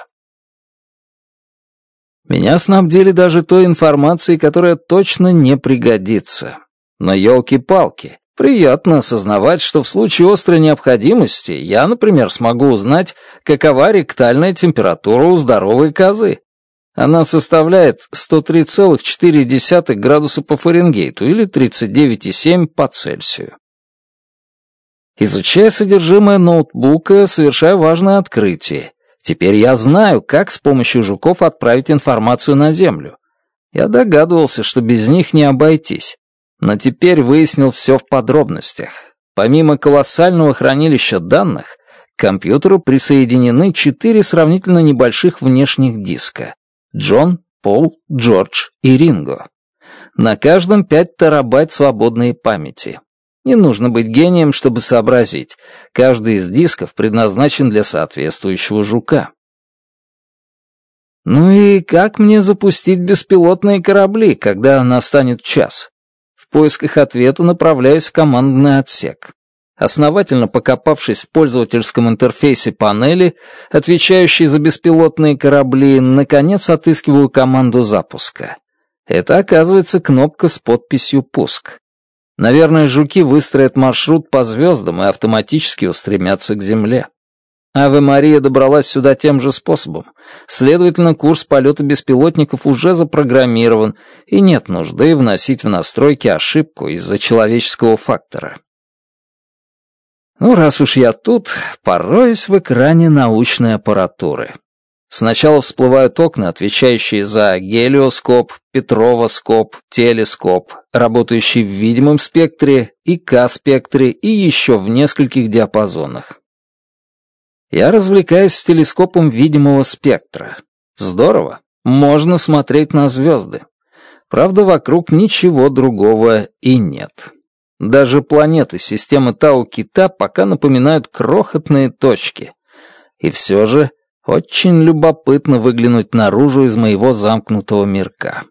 Меня снабдили даже той информацией, которая точно не пригодится. Но елки-палки, Приятно осознавать, что в случае острой необходимости я, например, смогу узнать, какова ректальная температура у здоровой козы. Она составляет сто три целых четыре десятых градуса по Фаренгейту или тридцать девять целых семь десятых по Цельсию. Изучая содержимое ноутбука, совершаю важное открытие. Теперь я знаю, как с помощью жуков отправить информацию на Землю. Я догадывался, что без них не обойтись, но теперь выяснил все в подробностях. Помимо колоссального хранилища данных, к компьютеру присоединены четыре сравнительно небольших внешних диска. Джон, Пол, Джордж и Ринго. На каждом пять терабайт свободной памяти. Не нужно быть гением, чтобы сообразить. Каждый из дисков предназначен для соответствующего жука. Ну и как мне запустить беспилотные корабли, когда настанет час? В поисках ответа направляюсь в командный отсек. Основательно покопавшись в пользовательском интерфейсе панели, отвечающей за беспилотные корабли, наконец отыскиваю команду запуска. Это, оказывается, кнопка с подписью «Пуск». Наверное, жуки выстроят маршрут по звездам и автоматически устремятся к Земле. Аве Мария добралась сюда тем же способом. Следовательно, курс полета беспилотников уже запрограммирован, и нет нужды вносить в настройки ошибку из-за человеческого фактора. Ну, раз уж я тут, пороюсь в экране научной аппаратуры. Сначала всплывают окна, отвечающие за гелиоскоп, петровоскоп, телескоп, работающий в видимом спектре и К-спектре и еще в нескольких диапазонах. Я развлекаюсь с телескопом видимого спектра. Здорово, можно смотреть на звезды. Правда, вокруг ничего другого и нет. Даже планеты системы Тау-Кита пока напоминают крохотные точки. И все же очень любопытно выглянуть наружу из моего замкнутого мирка.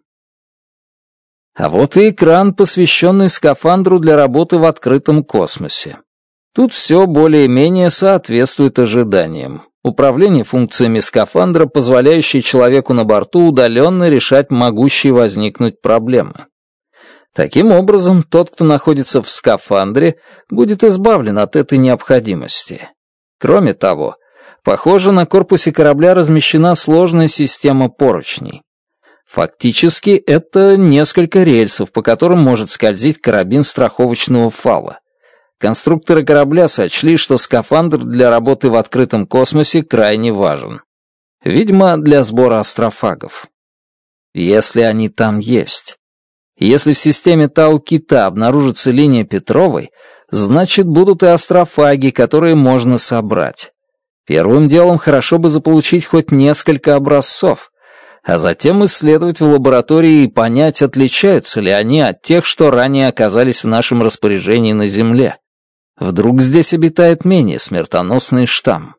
А вот и экран, посвященный скафандру для работы в открытом космосе. Тут все более-менее соответствует ожиданиям. Управление функциями скафандра, позволяющее человеку на борту удаленно решать могущие возникнуть проблемы. Таким образом, тот, кто находится в скафандре, будет избавлен от этой необходимости. Кроме того, похоже, на корпусе корабля размещена сложная система поручней. Фактически, это несколько рельсов, по которым может скользить карабин страховочного фала. Конструкторы корабля сочли, что скафандр для работы в открытом космосе крайне важен. Видимо, для сбора астрофагов. Если они там есть. Если в системе Тау-Кита обнаружится линия Петровой, значит, будут и астрофаги, которые можно собрать. Первым делом хорошо бы заполучить хоть несколько образцов, а затем исследовать в лаборатории и понять, отличаются ли они от тех, что ранее оказались в нашем распоряжении на Земле. Вдруг здесь обитает менее смертоносный штамм.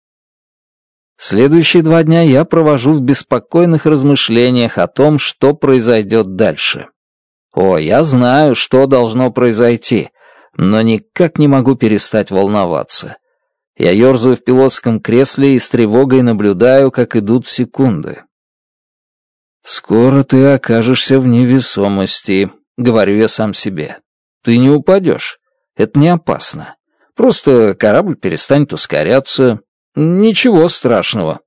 Следующие два дня я провожу в беспокойных размышлениях о том, что произойдет дальше. О, я знаю, что должно произойти, но никак не могу перестать волноваться. Я ерзаю в пилотском кресле и с тревогой наблюдаю, как идут секунды. «Скоро ты окажешься в невесомости», — говорю я сам себе. «Ты не упадешь. Это не опасно. Просто корабль перестанет ускоряться. Ничего страшного».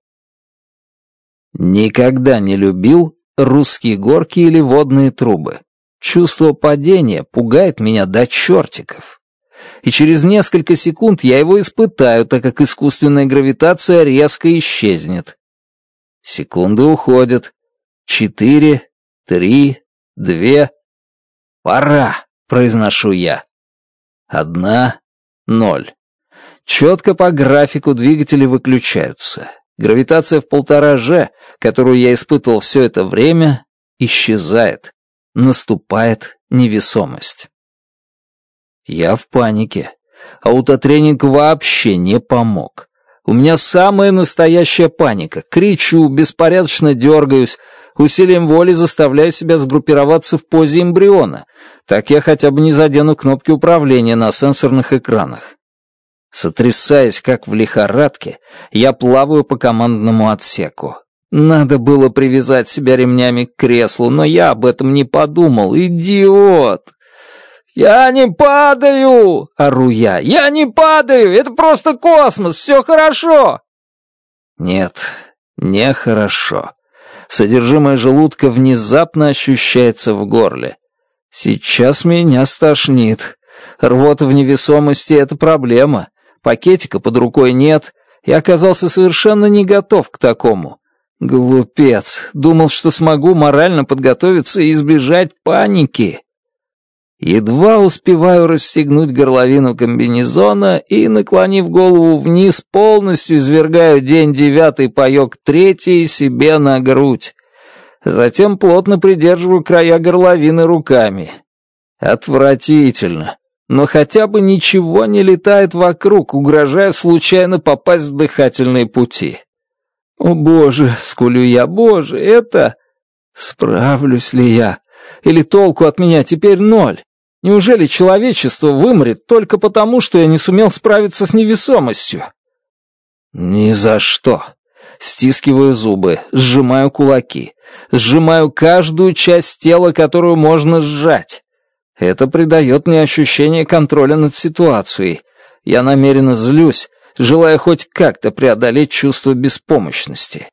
Никогда не любил русские горки или водные трубы. Чувство падения пугает меня до чертиков. И через несколько секунд я его испытаю, так как искусственная гравитация резко исчезнет. Секунды уходят. Четыре, три, две. «Пора», — произношу я. Одна, ноль. Четко по графику двигатели выключаются. Гравитация в полтора же, которую я испытывал все это время, исчезает. Наступает невесомость. Я в панике. Аутотренинг вообще не помог. У меня самая настоящая паника. Кричу, беспорядочно дергаюсь, усилием воли заставляю себя сгруппироваться в позе эмбриона. Так я хотя бы не задену кнопки управления на сенсорных экранах. Сотрясаясь, как в лихорадке, я плаваю по командному отсеку. Надо было привязать себя ремнями к креслу, но я об этом не подумал. Идиот! «Я не падаю!» — ору я. «Я не падаю! Это просто космос! Все хорошо!» Нет, нехорошо. Содержимое желудка внезапно ощущается в горле. Сейчас меня стошнит. Рвота в невесомости — это проблема. Пакетика под рукой нет. Я оказался совершенно не готов к такому. Глупец. Думал, что смогу морально подготовиться и избежать паники. Едва успеваю расстегнуть горловину комбинезона и, наклонив голову вниз, полностью извергаю день девятый паёк третий себе на грудь. Затем плотно придерживаю края горловины руками. Отвратительно. Но хотя бы ничего не летает вокруг, угрожая случайно попасть в дыхательные пути. О, боже, скулю я, боже, это... Справлюсь ли я? Или толку от меня теперь ноль? Неужели человечество вымрет только потому, что я не сумел справиться с невесомостью? Ни за что. Стискиваю зубы, сжимаю кулаки, сжимаю каждую часть тела, которую можно сжать. Это придает мне ощущение контроля над ситуацией. Я намеренно злюсь, желая хоть как-то преодолеть чувство беспомощности.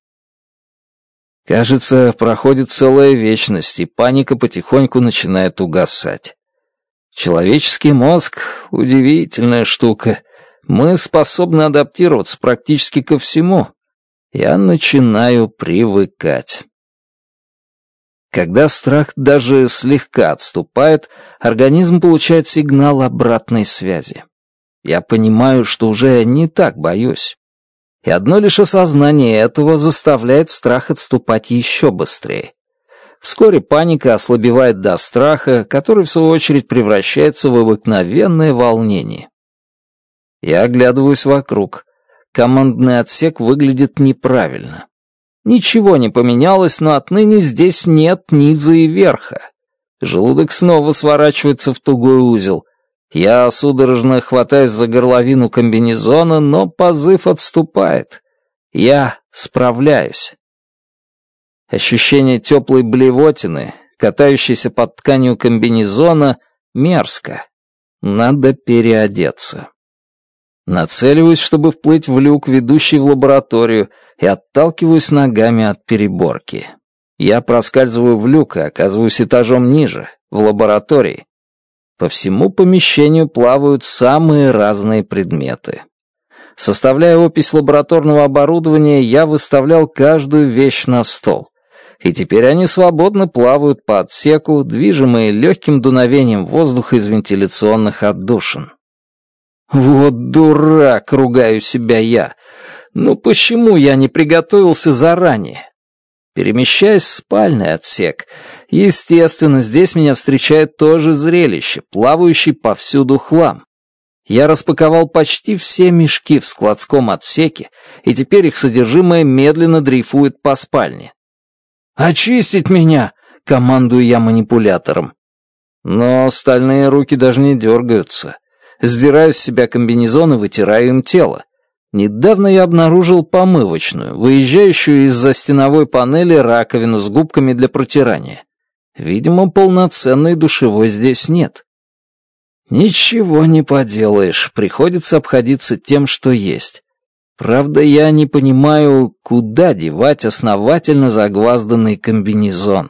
Кажется, проходит целая вечность, и паника потихоньку начинает угасать. Человеческий мозг — удивительная штука. Мы способны адаптироваться практически ко всему. Я начинаю привыкать. Когда страх даже слегка отступает, организм получает сигнал обратной связи. Я понимаю, что уже не так боюсь. И одно лишь осознание этого заставляет страх отступать еще быстрее. Вскоре паника ослабевает до страха, который, в свою очередь, превращается в обыкновенное волнение. Я оглядываюсь вокруг. Командный отсек выглядит неправильно. Ничего не поменялось, но отныне здесь нет низа и верха. Желудок снова сворачивается в тугой узел. Я судорожно хватаюсь за горловину комбинезона, но позыв отступает. Я справляюсь. Ощущение теплой блевотины, катающейся под тканью комбинезона, мерзко. Надо переодеться. Нацеливаюсь, чтобы вплыть в люк, ведущий в лабораторию, и отталкиваюсь ногами от переборки. Я проскальзываю в люк и оказываюсь этажом ниже, в лаборатории. По всему помещению плавают самые разные предметы. Составляя опись лабораторного оборудования, я выставлял каждую вещь на стол. И теперь они свободно плавают по отсеку, движимые легким дуновением воздуха из вентиляционных отдушин. «Вот дурак!» — ругаю себя я. «Ну почему я не приготовился заранее?» Перемещаясь в спальный отсек, естественно, здесь меня встречает то же зрелище, плавающий повсюду хлам. Я распаковал почти все мешки в складском отсеке, и теперь их содержимое медленно дрейфует по спальне. «Очистить меня!» — командую я манипулятором. Но стальные руки даже не дергаются. Сдираю с себя комбинезон и вытираю им тело. Недавно я обнаружил помывочную, выезжающую из-за стеновой панели раковину с губками для протирания. Видимо, полноценной душевой здесь нет. Ничего не поделаешь, приходится обходиться тем, что есть. Правда, я не понимаю, куда девать основательно загвазданный комбинезон.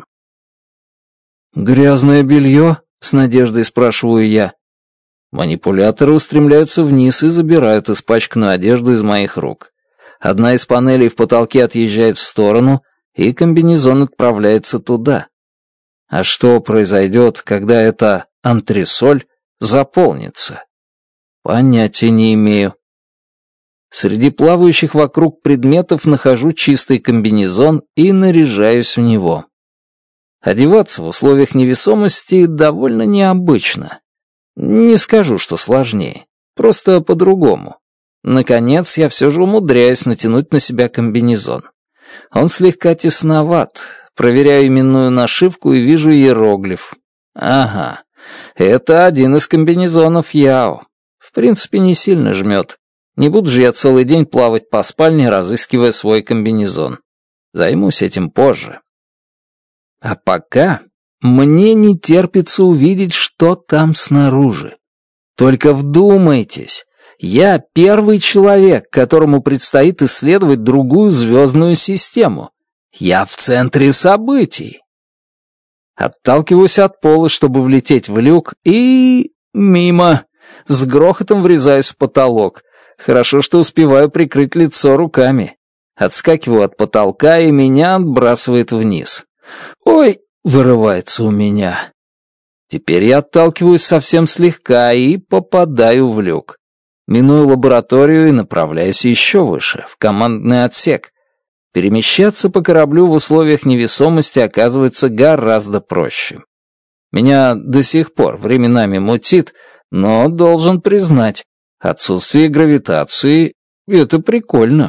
«Грязное белье?» — с надеждой спрашиваю я. Манипуляторы устремляются вниз и забирают испачканную одежду из моих рук. Одна из панелей в потолке отъезжает в сторону, и комбинезон отправляется туда. А что произойдет, когда эта антресоль заполнится? Понятия не имею. Среди плавающих вокруг предметов нахожу чистый комбинезон и наряжаюсь в него. Одеваться в условиях невесомости довольно необычно. Не скажу, что сложнее, просто по-другому. Наконец, я все же умудряюсь натянуть на себя комбинезон. Он слегка тесноват. Проверяю именную нашивку и вижу иероглиф. Ага, это один из комбинезонов Яо. В принципе, не сильно жмет. Не буду же я целый день плавать по спальне, разыскивая свой комбинезон. Займусь этим позже. А пока Мне не терпится увидеть, что там снаружи. Только вдумайтесь, я первый человек, которому предстоит исследовать другую звездную систему. Я в центре событий. Отталкиваюсь от пола, чтобы влететь в люк, и... мимо. С грохотом врезаюсь в потолок. Хорошо, что успеваю прикрыть лицо руками. Отскакиваю от потолка, и меня отбрасывает вниз. «Ой!» — вырывается у меня. Теперь я отталкиваюсь совсем слегка и попадаю в люк. Миную лабораторию и направляюсь еще выше, в командный отсек. Перемещаться по кораблю в условиях невесомости оказывается гораздо проще. Меня до сих пор временами мутит, но должен признать, отсутствие гравитации — это прикольно.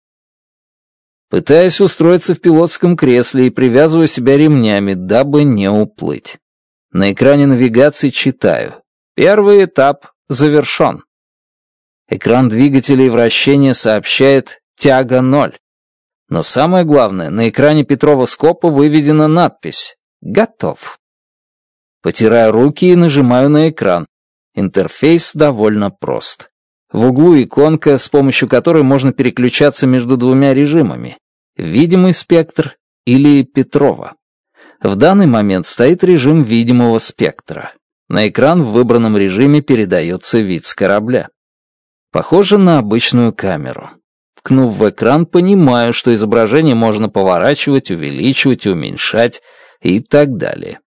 Пытаюсь устроиться в пилотском кресле и привязываю себя ремнями, дабы не уплыть. На экране навигации читаю. Первый этап завершен. Экран двигателей вращения сообщает «тяга ноль». Но самое главное, на экране петровоскопа выведена надпись «Готов». Потираю руки и нажимаю на экран. Интерфейс довольно прост. В углу иконка, с помощью которой можно переключаться между двумя режимами. Видимый спектр или Петрова. В данный момент стоит режим видимого спектра. На экран в выбранном режиме передается вид с корабля. Похоже на обычную камеру. Ткнув в экран, понимаю, что изображение можно поворачивать, увеличивать, уменьшать и так далее.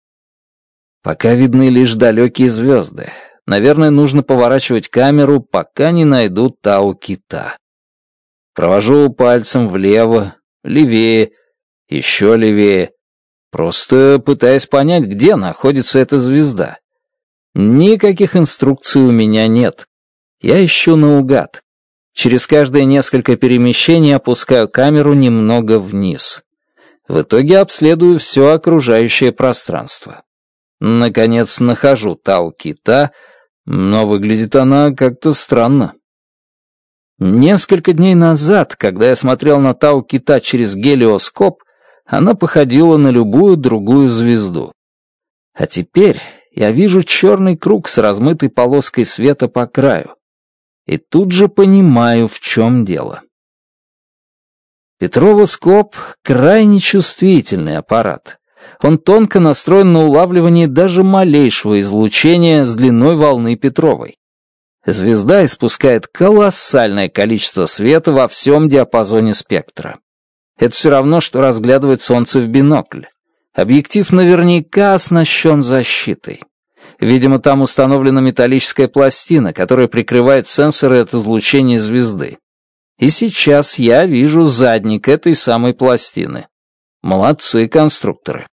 Пока видны лишь далекие звезды. Наверное, нужно поворачивать камеру, пока не найду Тау-Кита. Провожу пальцем влево, левее, еще левее. Просто пытаясь понять, где находится эта звезда. Никаких инструкций у меня нет. Я ищу наугад. Через каждые несколько перемещений опускаю камеру немного вниз. В итоге обследую все окружающее пространство. Наконец нахожу Тау-Кита, но выглядит она как-то странно. Несколько дней назад, когда я смотрел на Тау-Кита через гелиоскоп, она походила на любую другую звезду. А теперь я вижу черный круг с размытой полоской света по краю. И тут же понимаю, в чем дело. Петровоскоп — крайне чувствительный аппарат. Он тонко настроен на улавливание даже малейшего излучения с длиной волны Петровой. Звезда испускает колоссальное количество света во всем диапазоне спектра. Это все равно, что разглядывать Солнце в бинокль. Объектив наверняка оснащен защитой. Видимо, там установлена металлическая пластина, которая прикрывает сенсоры от излучения звезды. И сейчас я вижу задник этой самой пластины. Молодцы конструкторы.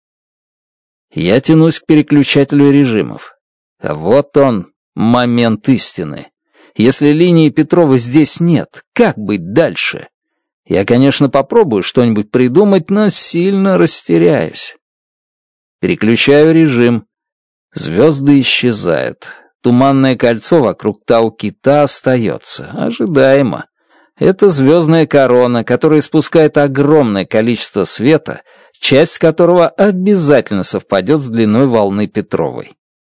Я тянусь к переключателю режимов. А вот он, момент истины. Если линии Петровой здесь нет, как быть дальше? Я, конечно, попробую что-нибудь придумать, но сильно растеряюсь. Переключаю режим. Звезды исчезают. Туманное кольцо вокруг Тау-Кита остается. Ожидаемо. Это звездная корона, которая испускает огромное количество света, часть которого обязательно совпадет с длиной волны Петровой.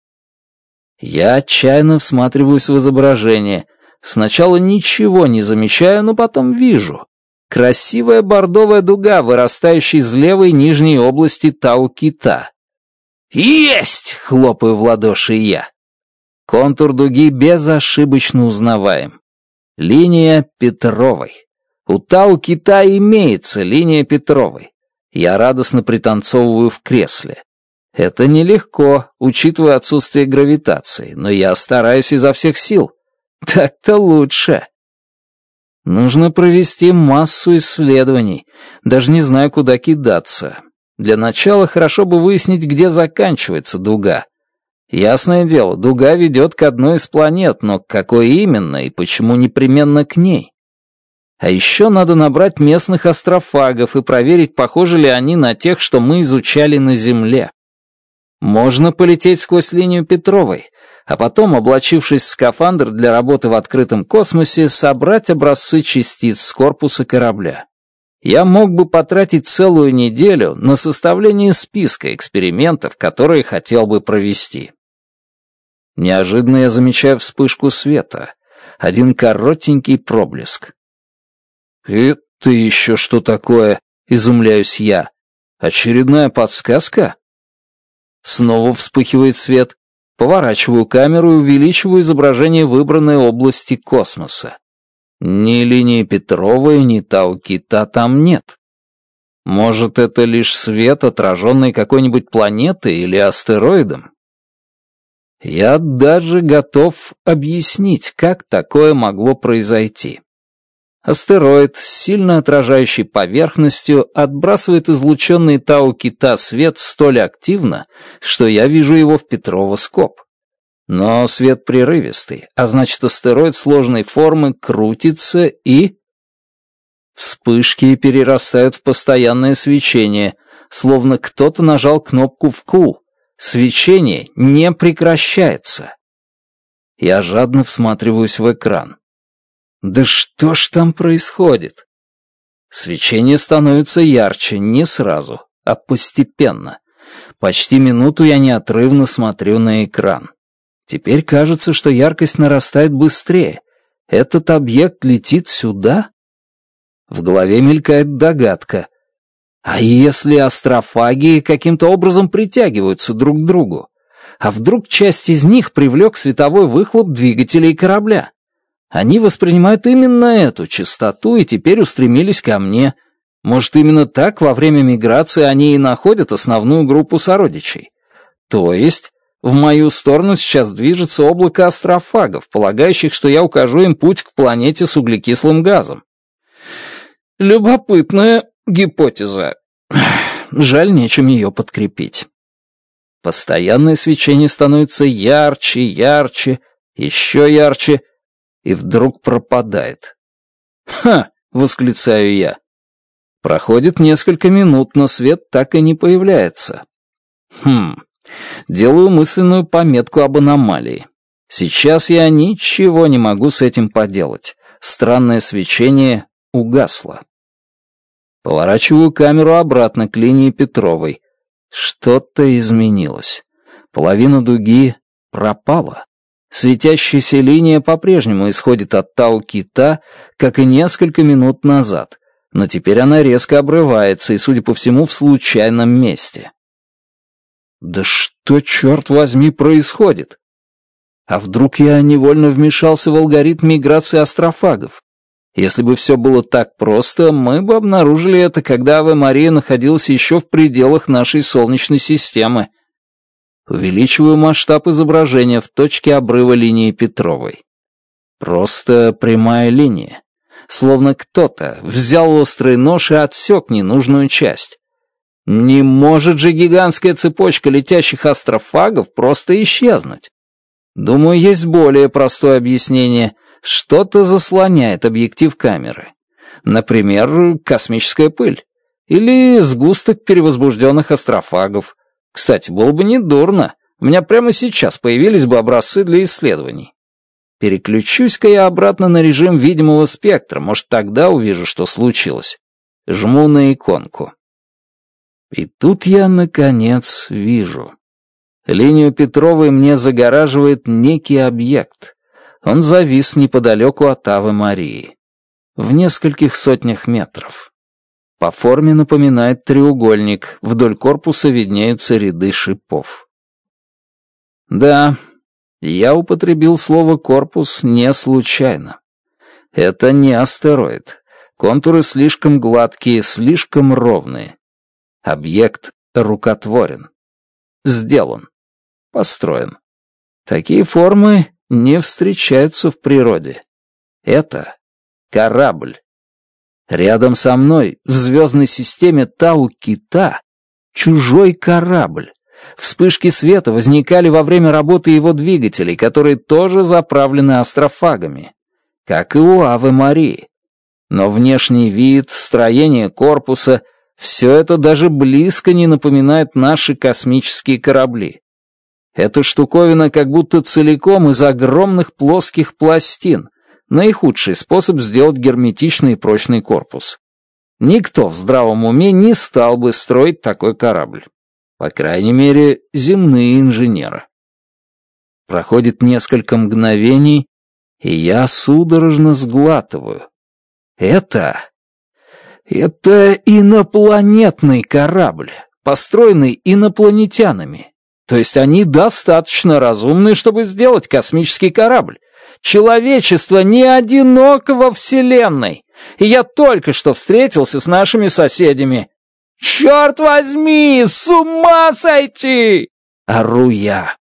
Я отчаянно всматриваюсь в изображение. Сначала ничего не замечаю, но потом вижу. Красивая бордовая дуга, вырастающая из левой нижней области Тау-Кита. «Есть!» — хлопаю в ладоши я. Контур дуги безошибочно узнаваем. Линия Петровой. У Тау-Кита имеется линия Петровой. Я радостно пританцовываю в кресле. Это нелегко, учитывая отсутствие гравитации, но я стараюсь изо всех сил. Так-то лучше. Нужно провести массу исследований. Даже не знаю, куда кидаться. Для начала хорошо бы выяснить, где заканчивается дуга. Ясное дело, дуга ведет к одной из планет, но к какой именно и почему непременно к ней? А еще надо набрать местных астрофагов и проверить, похожи ли они на тех, что мы изучали на Земле. Можно полететь сквозь линию Петровой, а потом, облачившись в скафандр для работы в открытом космосе, собрать образцы частиц с корпуса корабля. Я мог бы потратить целую неделю на составление списка экспериментов, которые хотел бы провести. Неожиданно я замечаю вспышку света. Один коротенький проблеск. «Это еще что такое?» — изумляюсь я. «Очередная подсказка?» Снова вспыхивает свет. Поворачиваю камеру и увеличиваю изображение выбранной области космоса. Ни линии Петровой, ни Тау-Кита там нет. Может, это лишь свет, отраженный какой-нибудь планетой или астероидом? Я даже готов объяснить, как такое могло произойти. Астероид с сильно отражающей поверхностью отбрасывает излученный Тау-Кита свет столь активно, что я вижу его в петровоскоп. Но свет прерывистый, а значит, астероид сложной формы крутится и... Вспышки перерастают в постоянное свечение, словно кто-то нажал кнопку «вкл». Свечение не прекращается. Я жадно всматриваюсь в экран. Да что ж там происходит? Свечение становится ярче не сразу, а постепенно. Почти минуту я неотрывно смотрю на экран. Теперь кажется, что яркость нарастает быстрее. Этот объект летит сюда? В голове мелькает догадка. А если астрофаги каким-то образом притягиваются друг к другу? А вдруг часть из них привлек световой выхлоп двигателей корабля? Они воспринимают именно эту частоту и теперь устремились ко мне. Может, именно так во время миграции они и находят основную группу сородичей? То есть, в мою сторону сейчас движется облако астрофагов, полагающих, что я укажу им путь к планете с углекислым газом. Любопытная гипотеза. Жаль, нечем ее подкрепить. Постоянное свечение становится ярче, ярче, еще ярче, и вдруг пропадает. «Ха!» — восклицаю я. Проходит несколько минут, но свет так и не появляется. Хм. Делаю мысленную пометку об аномалии. Сейчас я ничего не могу с этим поделать. Странное свечение угасло. Поворачиваю камеру обратно к линии Петровой. Что-то изменилось. Половина дуги пропала. Светящаяся линия по-прежнему исходит от Тау-Кита, как и несколько минут назад, но теперь она резко обрывается и, судя по всему, в случайном месте. Да что, черт возьми, происходит? А вдруг я невольно вмешался в алгоритм миграции астрофагов? Если бы все было так просто, мы бы обнаружили это, когда Аве Мария находилась еще в пределах нашей Солнечной системы. Увеличиваю масштаб изображения в точке обрыва линии Петровой. Просто прямая линия. Словно кто-то взял острый нож и отсек ненужную часть. Не может же гигантская цепочка летящих астрофагов просто исчезнуть. Думаю, есть более простое объяснение. Что-то заслоняет объектив камеры. Например, космическая пыль. Или сгусток перевозбужденных астрофагов. Кстати, было бы недурно. У меня прямо сейчас появились бы образцы для исследований. Переключусь-ка я обратно на режим видимого спектра. Может, тогда увижу, что случилось. Жму на иконку. И тут я, наконец, вижу. Линию Петровой мне загораживает некий объект. Он завис неподалеку от Авы Марии. В нескольких сотнях метров. По форме напоминает треугольник, вдоль корпуса виднеются ряды шипов. Да, я употребил слово «корпус» не случайно. Это не астероид. Контуры слишком гладкие, слишком ровные. Объект рукотворен. Сделан. Построен. Такие формы не встречаются в природе. Это корабль. Рядом со мной, в звездной системе Тау-Кита, чужой корабль. Вспышки света возникали во время работы его двигателей, которые тоже заправлены астрофагами, как и у Аве Марии. Но внешний вид, строение корпуса — все это даже близко не напоминает наши космические корабли. Эта штуковина как будто целиком из огромных плоских пластин. Наихудший способ сделать герметичный и прочный корпус. Никто в здравом уме не стал бы строить такой корабль. По крайней мере, земные инженеры. Проходит несколько мгновений, и я судорожно сглатываю. Это... Это инопланетный корабль, построенный инопланетянами. То есть они достаточно разумны, чтобы сделать космический корабль. Человечество не одиноко во Вселенной. И я только что встретился с нашими соседями. «Черт возьми, с ума сойти!» — ору я.